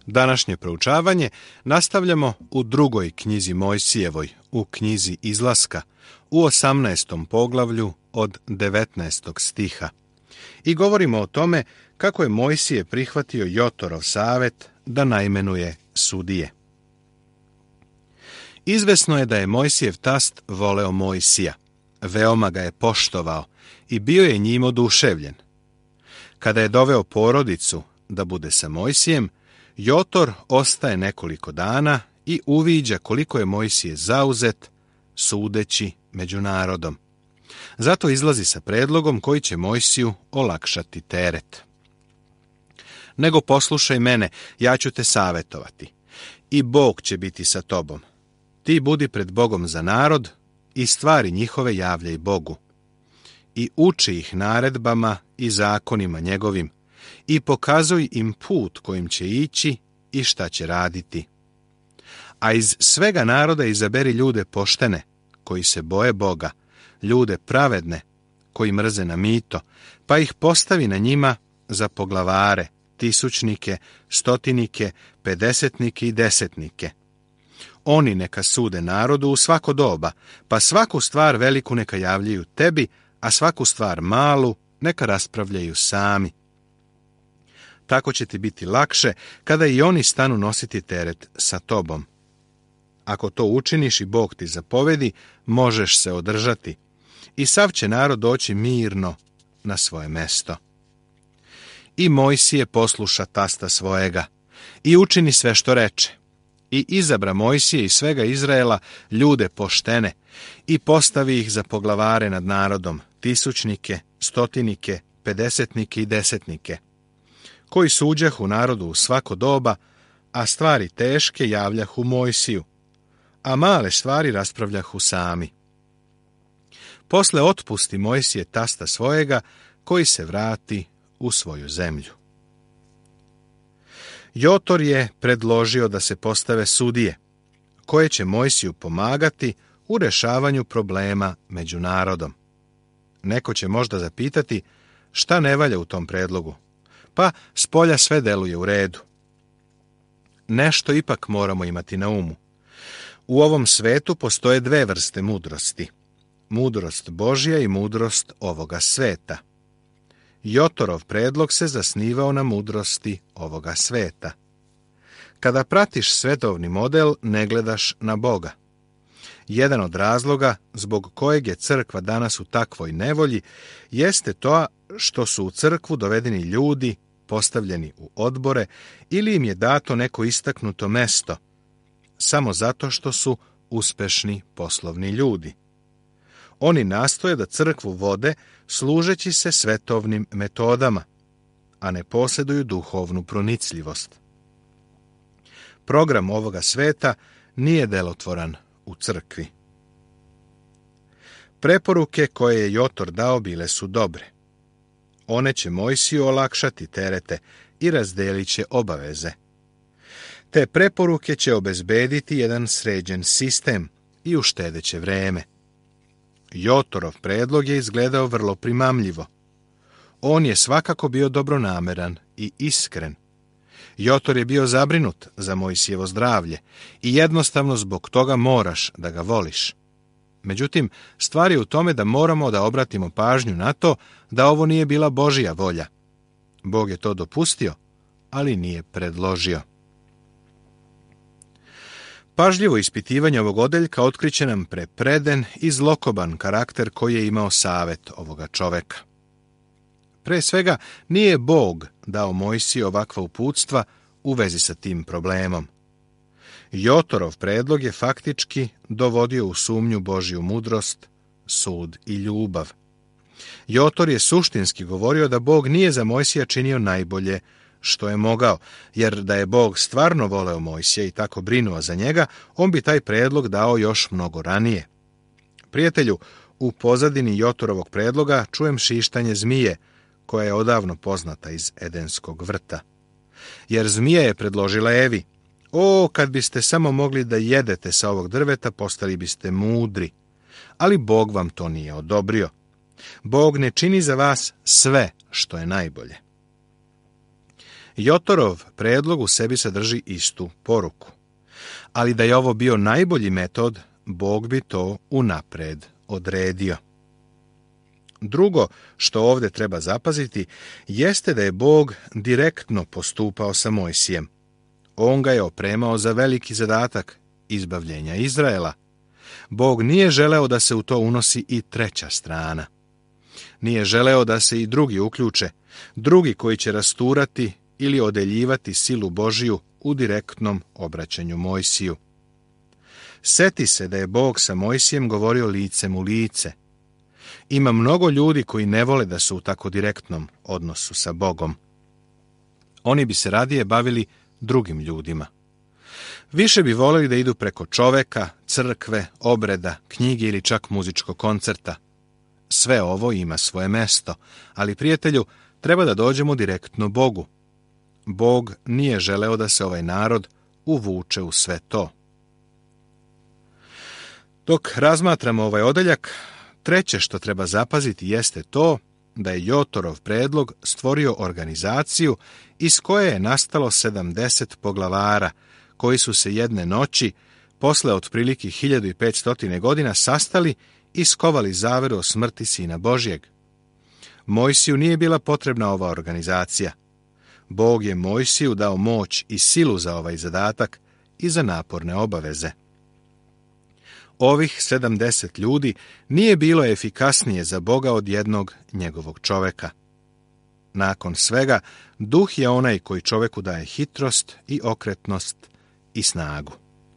Današnje proučavanje nastavljamo u drugoj knjizi Mojsijevoj, u knjizi Izlaska, u 18. poglavlju od 19. stiha. I govorimo o tome kako je Mojsije prihvatio Jotorov savet da naimenuje sudije. Izvesno je da je Mojsijev tast voleo Mojsija, veoma ga je poštovao i bio je njim oduševljen. Kada je doveo porodicu da bude sa Mojsijem, Jotor ostaje nekoliko dana i uviđa koliko je Mojsije zauzet, sudeći među narodom. Zato izlazi sa predlogom koji će Mojsiju olakšati teret. Nego poslušaj mene, ja ću te savetovati. I Bog će biti sa tobom. Ti budi pred Bogom za narod i stvari njihove javljaj Bogu. I uči ih naredbama i zakonima njegovim i pokazuj im put kojim će ići i šta će raditi. A iz svega naroda izaberi ljude poštene, koji se boje Boga, ljude pravedne, koji mrze na mito, pa ih postavi na njima za poglavare, tisućnike, stotinike, pedesetnike i desetnike. Oni neka sude narodu u svako doba, pa svaku stvar veliku neka javljaju tebi, a svaku stvar malu neka raspravljaju sami. Tako će ti biti lakše kada i oni stanu nositi teret sa tobom. Ako to učiniš i Bog ti zapovedi, možeš se održati i sav će narod doći mirno na svoje mesto. I Mojsije posluša tasta svojega i učini sve što reče. I izabra Mojsije i svega Izraela ljude poštene i postavi ih za poglavare nad narodom, tisućnike, stotinike, pedesetnike i desetnike, koji suđahu narodu u svako doba, a stvari teške javljahu Mojsiju, a male stvari raspravljahu sami. Posle otpusti Mojsije tasta svojega, koji se vrati u svoju zemlju. Jotor je predložio da se postave sudije, koje će Mojsiju pomagati u rešavanju problema među narodom. Neko će možda zapitati šta ne valja u tom predlogu, pa spolja sve deluje u redu. Nešto ipak moramo imati na umu. U ovom svetu postoje dve vrste mudrosti. Mudrost Božja i mudrost ovoga sveta. Jotorov predlog se zasnivao na mudrosti ovoga sveta. Kada pratiš svetovni model, ne gledaš na Boga. Jedan od razloga zbog kojeg je crkva danas u takvoj nevolji jeste to što su u crkvu dovedeni ljudi, postavljeni u odbore, ili im je dato neko istaknuto mesto, samo zato što su uspešni poslovni ljudi. Oni nastoje da crkvu vode služeći se svetovnim metodama, a ne posjeduju duhovnu pronicljivost. Program ovoga sveta nije delotvoran u crkvi. Preporuke koje je Jotor dao bile su dobre. One će Mojsiju olakšati terete i razdelit će obaveze. Te preporuke će obezbediti jedan sređen sistem i uštedeće vreme. Jotorov predlog je izgledao vrlo primamljivo. On je svakako bio dobronameran i iskren. Jotor je bio zabrinut za Mojsijevo zdravlje i jednostavno zbog toga moraš da ga voliš. Međutim, stvar je u tome da moramo da obratimo pažnju na to da ovo nije bila Božja volja. Bog je to dopustio, ali nije predložio. Pažljivo ispitivanje ovog odeljka otkriće nam prepreden i zlokoban karakter koji je imao savet ovoga čoveka. Pre svega, nije Bog dao Mojsiji ovakva uputstva u vezi sa tim problemom. Jotorov predlog je faktički dovodio u sumnju Božju mudrost, sud i ljubav. Jotor je suštinski govorio da Bog nije za Mojsija činio najbolje što je mogao, jer da je Bog stvarno voleo Mojsija i tako brinuo za njega, on bi taj predlog dao još mnogo ranije. Prijatelju, u pozadini Jotorovog predloga čujem šištanje zmije, koja je odavno poznata iz Edenskog vrta. Jer zmija je predložila Evi: o, kad biste samo mogli da jedete sa ovog drveta, postali biste mudri. Ali Bog vam to nije odobrio. Bog ne čini za vas sve što je najbolje. Jotorov predlog u sebi sadrži istu poruku. Ali da je ovo bio najbolji metod, Bog bi to unapred odredio. Drugo što ovdje treba zapaziti jeste da je Bog direktno postupao sa Mojsijem. On ga je opremao za veliki zadatak izbavljenja Izraela. Bog nije želeo da se u to unosi i treća strana. Nije želeo da se i drugi uključe, drugi koji će rasturati ili odeljivati silu Božiju u direktnom obraćanju Mojsiju. Seti se da je Bog sa Mojsijem govorio licem u lice. Ima mnogo ljudi koji ne vole da su u tako direktnom odnosu sa Bogom. Oni bi se radije bavili drugim ljudima. Više bi voleli da idu preko čoveka, crkve, obreda, knjige ili čak muzičkog koncerta. Sve ovo ima svoje mesto, ali prijatelju, treba da dođemo direktno Bogu. Bog nije želeo da se ovaj narod uvuče u sve to. Dok razmatramo ovaj odeljak, treće što treba zapaziti jeste to da je Jotorov predlog stvorio organizaciju iz koje je nastalo 70 poglavara, koji su se jedne noći, posle otprilike 1500 godina, sastali i skovali zaveru o smrti Sina Božjeg. Mojsiju nije bila potrebna ova organizacija. Bog je Mojsiju dao moć i silu za ovaj zadatak i za naporne obaveze. Ovih 70 ljudi nije bilo efikasnije za Boga od jednog njegovog čoveka. Nakon svega, duh je onaj koji čoveku daje hitrost i okretnost i snagu.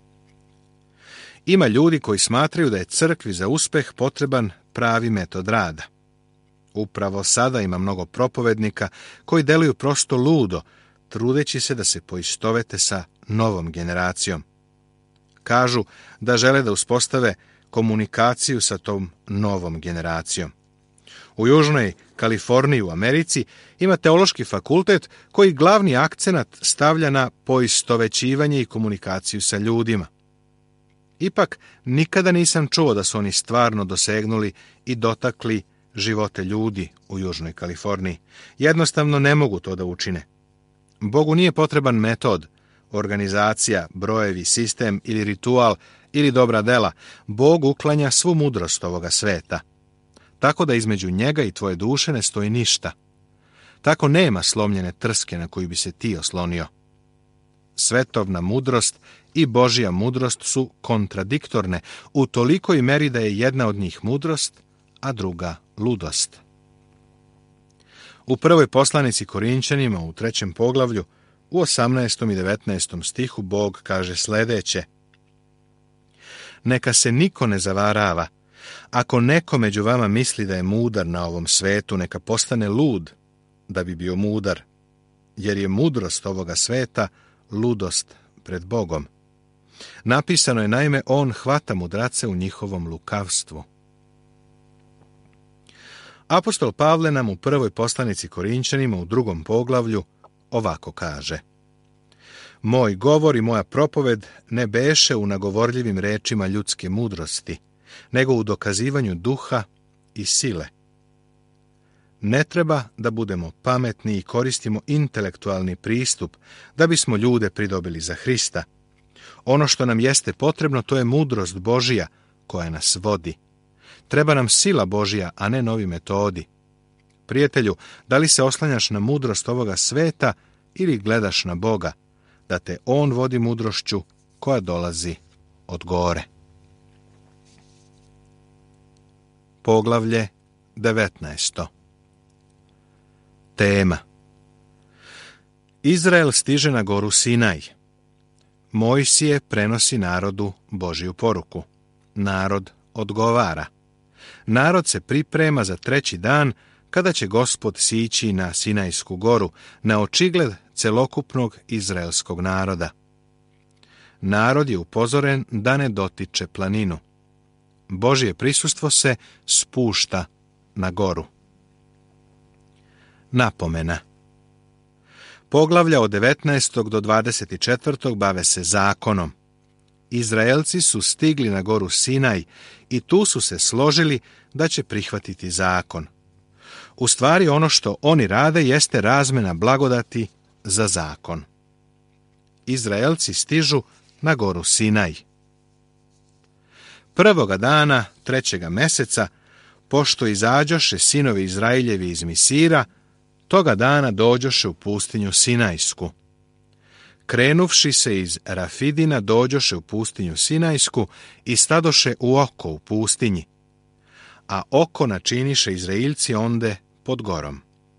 Ima ljudi koji smatraju da je crkvi za uspeh potreban pravi metod rada. Upravo sada ima mnogo propovednika koji deluju prosto ludo, trudeći se da se poistovete sa novom generacijom. Kažu da žele da uspostave komunikaciju sa tom novom generacijom. U Južnoj Kaliforniji u Americi ima teološki fakultet koji glavni akcenat stavlja na poistovećivanje i komunikaciju sa ljudima. Ipak, nikada nisam čuo da su oni stvarno dosegnuli i dotakli živote ljudi u Južnoj Kaliforniji. Jednostavno ne mogu to da učine. Bogu nije potreban metod, organizacija, brojevi, sistem ili ritual ili dobra dela. Bog uklanja svu mudrost ovoga sveta. Tako da između njega i tvoje duše ne stoji ništa. Tako nema slomljene trske na koju bi se ti oslonio. Svetovna mudrost i Božja mudrost su kontradiktorne u tolikoj meri da je jedna od njih mudrost, a druga ludost. U prvoj poslanici Korinćanima u 3. poglavlju, u 18. i 19. stihu Bog kaže sledeće: Neka se niko ne zavarava. Ako neko među vama misli da je mudar na ovom svetu, neka postane lud da bi bio mudar, jer je mudrost ovoga sveta ludost pred Bogom. Napisano je naime, on hvata mudrace u njihovom lukavstvu. Apostol Pavle nam u prvoj poslanici Korinćanima u 2. poglavlju ovako kaže: Moj govor i moja propoved ne beše u nagovorljivim rečima ljudske mudrosti, nego u dokazivanju duha i sile. Ne treba da budemo pametni i koristimo intelektualni pristup da bismo ljude pridobili za Hrista. Ono što nam jeste potrebno, to je mudrost Božija koja nas vodi. Treba nam sila Božja, a ne novi metodi. Prijatelju, da li se oslanjaš na mudrost ovoga sveta ili gledaš na Boga, da te On vodi mudrošću koja dolazi od gore? Poglavlje 19. Tema: Izrael stiže na goru Sinaj. Mojsije prenosi narodu Božju poruku. Narod odgovara. Narod se priprema za 3. dan, kada će Gospod sići na Sinajsku goru, na očigled celokupnog izraelskog naroda. Narod je upozoren da ne dotiče planinu. Božje prisustvo se spušta na goru. Napomena: Poglavlja od 19. do 24. bave se zakonom. Izraelci su stigli na goru Sinaj i tu su se složili da će prihvatiti zakon. U stvari ono što oni rade jeste razmena blagodati za zakon. Izraelci stižu na goru Sinaj. Prvoga dana 3. meseca, pošto izađoše sinovi Izraeljevi iz Misira, toga dana dođoše u pustinju Sinajsku. Krenuvši se iz Rafidina, dođoše u pustinju Sinajsku i stadoše u oko u pustinji, a oko načiniše Izraeljci onde pod gorom.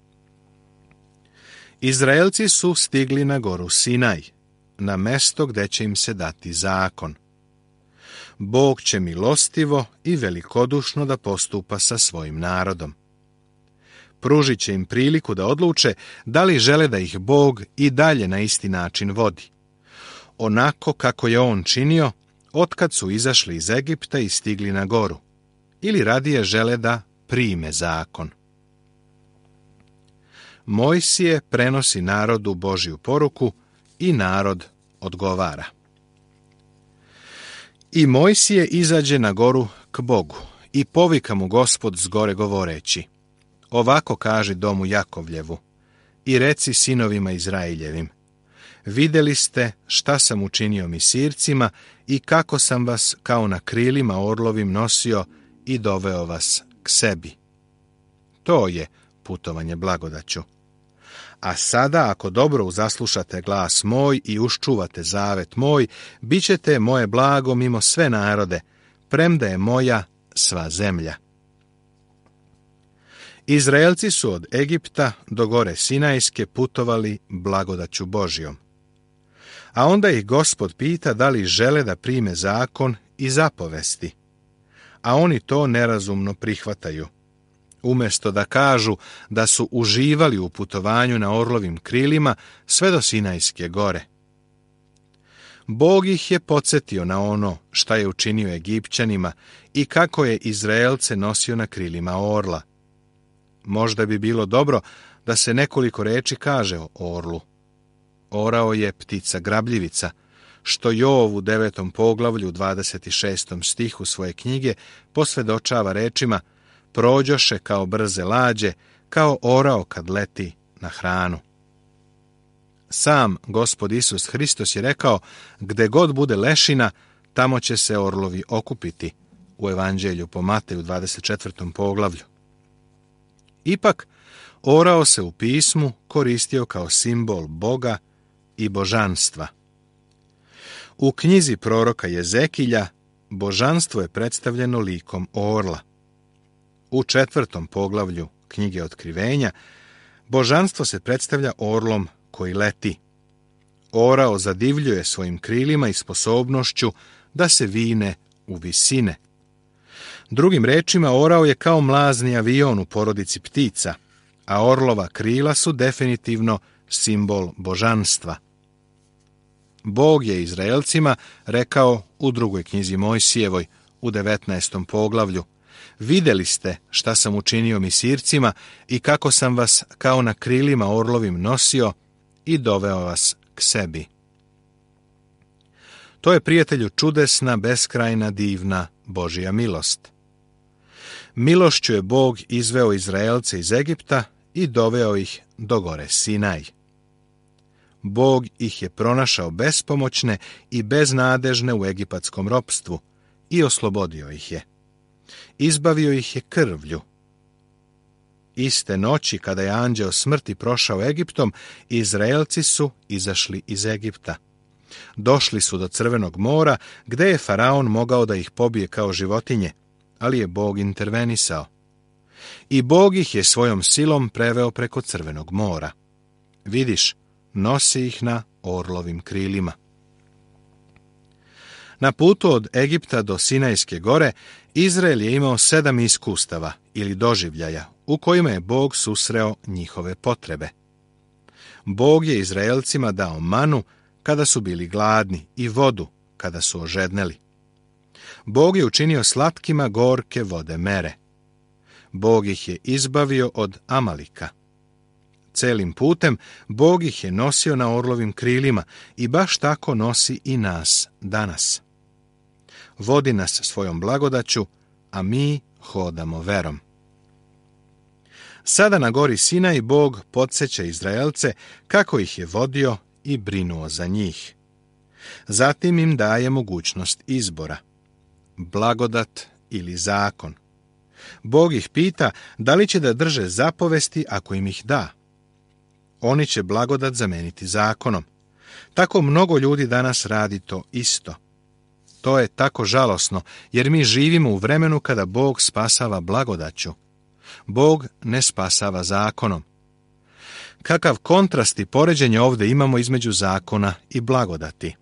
Izraelci su stigli na goru Sinaj, na mesto gde će im se dati zakon. Bog će milostivo i velikodušno da postupa sa svojim narodom. Pružit će im priliku da odluče da li žele da ih Bog i dalje na isti način vodi, onako kako je on činio otkad su izašli iz Egipta i stigli na goru, ili radije žele da prime zakon. Mojsije prenosi narodu Božju poruku i narod odgovara. I Mojsije izađe na goru k Bogu i povika mu Gospod s gore govoreći: Ovako kaži domu Jakovljevu i reci sinovima Izraeljevim: Vidjeli ste šta sam učinio Misircima i kako sam vas kao na krilima orlovim nosio i doveo vas k sebi. To je putovanje blagodaću. A sada, ako dobro uzaslušate glas moj i uščuvate zavet moj, bit ćete moje blago mimo sve narode, premda je moja sva zemlja. Izraelci su od Egipta do gore Sinajske putovali blagodaću Božjom. A onda ih Gospod pita da li žele da prime zakon i zapovesti, a oni to nerazumno prihvataju. Umjesto da kažu da su uživali u putovanju na orlovim krilima sve do Sinajske gore. Bog ih je podsjetio na ono šta je učinio Egipćanima i kako je Izraelce nosio na krilima orla. Možda bi bilo dobro da se nekoliko reči kaže o orlu. Orao je ptica grabljivica, što Jov u 9. poglavlju 26. stihu svoje knjige posvjedočava rečima: prođoše kao brze lađe, kao orao kad leti na hranu. Sam Gospod Isus Hristos je rekao: gde god bude lešina, tamo će se orlovi okupiti, u Evanđelju po Mateju 24. poglavlju. Ipak, orao se u pismu koristio kao simbol Boga i božanstva. U knjizi proroka Jezekilja božanstvo je predstavljeno likom orla. U 4. poglavlju knjige Otkrivenja božanstvo se predstavlja orlom koji leti. Orao zadivljuje svojim krilima i sposobnošću da se vine u visine. Drugim rečima, orao je kao mlazni avion u porodici ptica, a orlova krila su definitivno simbol božanstva. Bog je Izraelcima rekao u 2. knjizi Mojsijevoj, u 19. poglavlju: Vidjeli ste šta sam učinio Misircima i kako sam vas kao na krilima orlovim nosio i doveo vas k sebi. To je, prijatelju, čudesna, beskrajna, divna Božja milost. Milošću je Bog izveo Izraelce iz Egipta i doveo ih do gore Sinaj. Bog ih je pronašao bespomoćne i beznadežne u egipatskom ropstvu i oslobodio ih je. Izbavio ih je krvlju. Iste noći, kada je anđeo smrti prošao Egiptom, Izraelci su izašli iz Egipta. Došli su do Crvenog mora, gde je faraon mogao da ih pobije kao životinje, ali je Bog intervenisao. I Bog ih je svojom silom preveo preko Crvenog mora. Vidiš, nosi ih na orlovim krilima. Na putu od Egipta do Sinajske gore Izrael je imao 7 iskustava ili doživljaja u kojima je Bog susreo njihove potrebe. Bog je Izraelcima dao manu kada su bili gladni i vodu kada su ožedneli. Bog je učinio slatkima gorke vode Mere. Bog ih je izbavio od Amalika. Celim putem Bog ih je nosio na orlovim krilima i baš tako nosi i nas danas. Vodi nas svojom blagodaću, a mi hodamo verom. Sada na gori Sinaj Bog podsjeća Izraelce kako ih je vodio i brinuo za njih. Zatim im daje mogućnost izbora. Blagodat ili zakon. Bog ih pita da li će da drže zapovesti ako im ih da. Oni će blagodat zameniti zakonom. Tako mnogo ljudi danas radi to isto. To je tako žalosno, jer mi živimo u vremenu kada Bog spasava blagodaću. Bog ne spasava zakonom. Kakav kontrast i poređenje ovdje imamo između zakona i blagodati.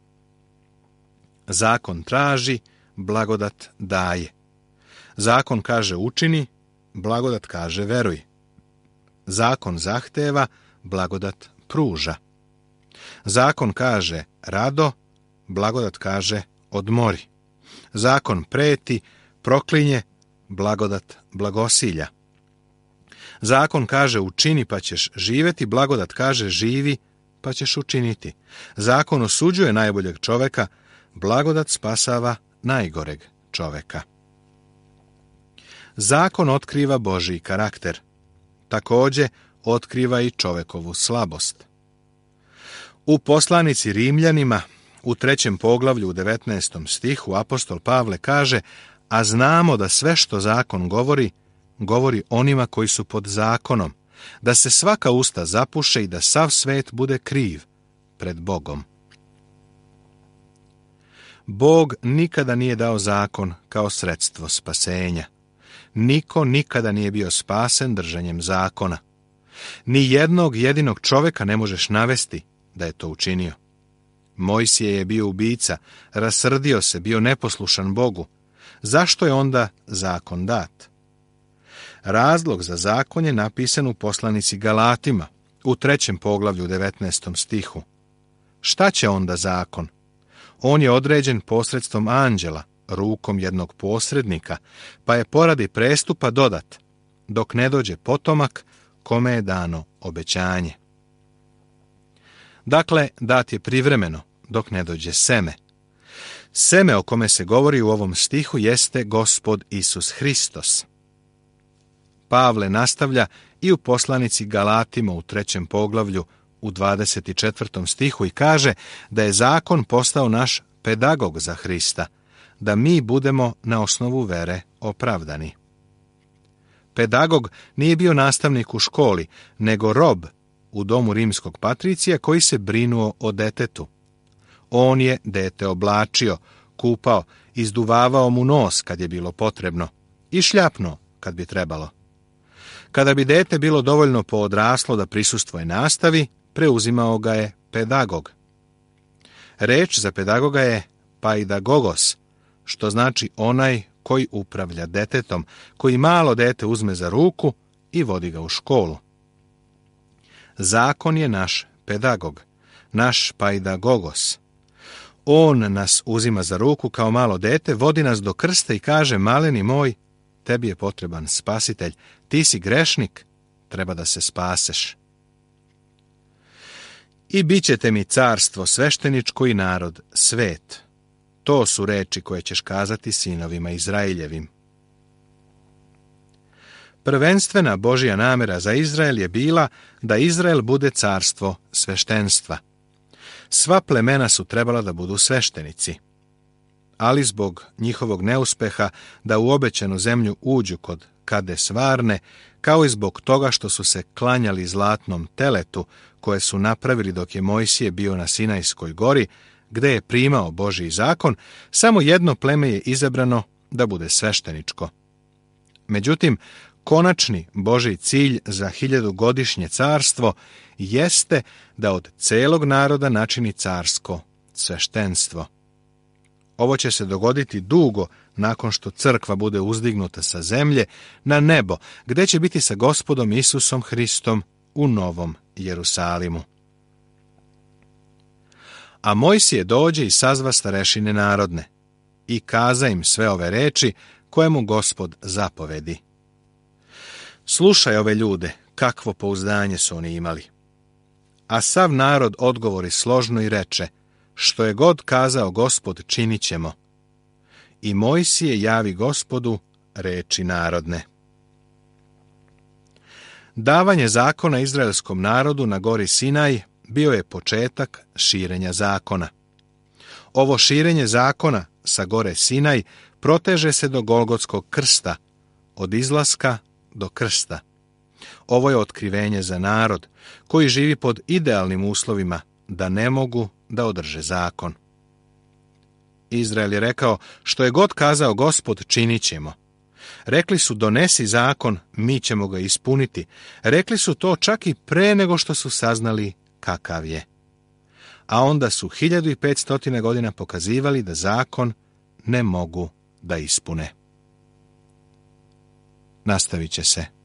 Zakon traži, blagodat daje. Zakon kaže učini, blagodat kaže veruj. Zakon zahteva, blagodat pruža. Zakon kaže rado, blagodat kaže odmori. Zakon preti, proklinje, blagodat blagosilja. Zakon kaže učini pa ćeš živjeti, blagodat kaže živi pa ćeš učiniti. Zakon osuđuje najboljeg čoveka, blagodat spasava najgoreg čoveka. Zakon otkriva Božji karakter. Također otkriva i čovekovu slabost. U poslanici Rimljanima, u 3. poglavlju u 19. stihu, apostol Pavle kaže: a znamo da sve što zakon govori, govori onima koji su pod zakonom, da se svaka usta zapuše i da sav svet bude kriv pred Bogom. Bog nikada nije dao zakon kao sredstvo spasenja. Niko nikada nije bio spasen držanjem zakona. Ni jednog jedinog čoveka ne možeš navesti da je to učinio. Mojsije je bio ubica, rasrdio se, bio neposlušan Bogu. Zašto je onda zakon dat? Razlog za zakon je napisan u poslanici Galatima, u 3. poglavlju 19. stihu. Šta će onda zakon? On je određen posredstvom anđela, rukom jednog posrednika, pa je poradi prestupa dodat, dok ne dođe potomak kome je dano obećanje. Dakle, dat je privremeno, dok ne dođe seme. Seme o kome se govori u ovom stihu jeste Gospod Isus Hristos. Pavle nastavlja i u poslanici Galatima u 3. poglavlju u 24. stihu i kaže da je zakon postao naš pedagog za Hrista, da mi budemo na osnovu vere opravdani. Pedagog nije bio nastavnik u školi, nego rob u domu rimskog patricija koji se brinuo o detetu. On je dete oblačio, kupao, izduvavao mu nos kad je bilo potrebno i šljapnuo kad bi trebalo. Kada bi dete bilo dovoljno poodraslo da prisustvuje nastavi, preuzimao ga je pedagog. Reč za pedagoga je paidagogos, što znači onaj koji upravlja detetom, koji malo dete uzme za ruku i vodi ga u školu. Zakon je naš pedagog, naš paidagogos. On nas uzima za ruku kao malo dete, vodi nas do krsta i kaže: maleni moj, tebi je potreban spasitelj, ti si grešnik, treba da se spaseš. I bit ćete mi carstvo svešteničko i narod svet. To su reči koje ćeš kazati sinovima Izraeljevim. Prvenstvena Božja namjera za Izrael je bila da Izrael bude carstvo sveštenstva. Sva plemena su trebala da budu sveštenici. Ali zbog njihovog neuspeha da u obećanu zemlju uđu kod Kades Varne, kao i zbog toga što su se klanjali zlatnom teletu koje su napravili dok je Mojsije bio na Sinajskoj gori, gde je primao Božji zakon, samo jedno pleme je izabrano da bude svešteničko. Međutim, konačni Božji cilj za 1000-godišnje carstvo jeste da od celog naroda načini carsko sveštenstvo. Ovo će se dogoditi dugo nakon što crkva bude uzdignuta sa zemlje na nebo, gde će biti sa Gospodom Isusom Hristom u Novom Jerusalimu. A Mojsije dođe i sazva starešine narodne i kaza im sve ove reči koje mu Gospod zapovedi. Slušaj ove ljude, kakvo pouzdanje su oni imali. A sav narod odgovori složno i reče: što je god kazao Gospod, činit ćemo. I Mojsije javi Gospodu reči narodne. Davanje zakona izraelskom narodu na gori Sinaj bio je početak širenja zakona. Ovo širenje zakona sa gore Sinaj proteže se do Golgotskog krsta, od izlaska do krsta. Ovo je otkrivenje za narod koji živi pod idealnim uslovima da ne mogu da održe zakon. Izrael je rekao, što je god kazao Gospod, činit ćemo. Rekli su, donesi zakon, mi ćemo ga ispuniti. Rekli su to čak i pre nego što su saznali kakav je. A onda su 1500 godina pokazivali da zakon ne mogu da ispune. Nastavit će se.